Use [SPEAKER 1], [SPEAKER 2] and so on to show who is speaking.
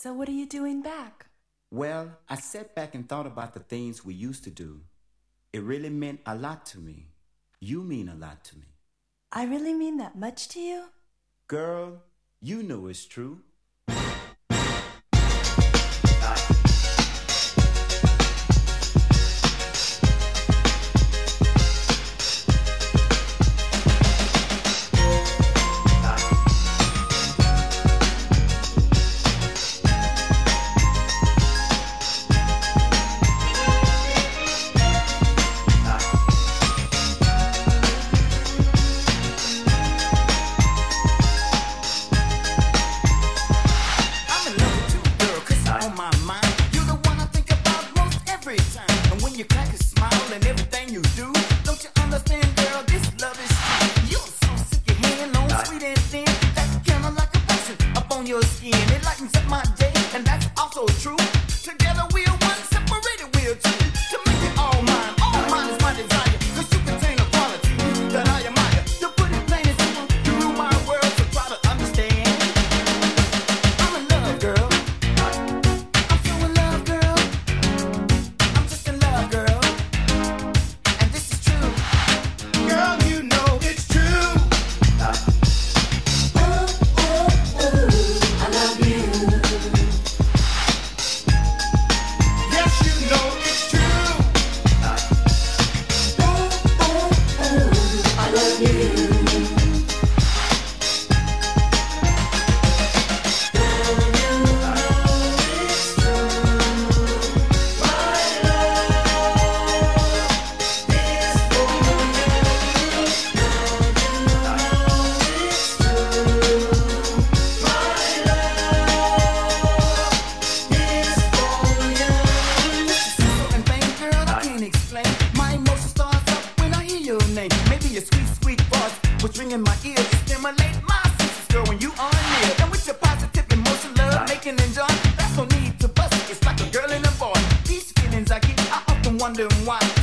[SPEAKER 1] So what are you doing back?
[SPEAKER 2] Well, I sat back and thought about the things we used to do. It really meant a lot to me. You mean a lot to me.
[SPEAKER 1] I really mean that much to you?
[SPEAKER 2] Girl, you know it's true.
[SPEAKER 3] Wondering why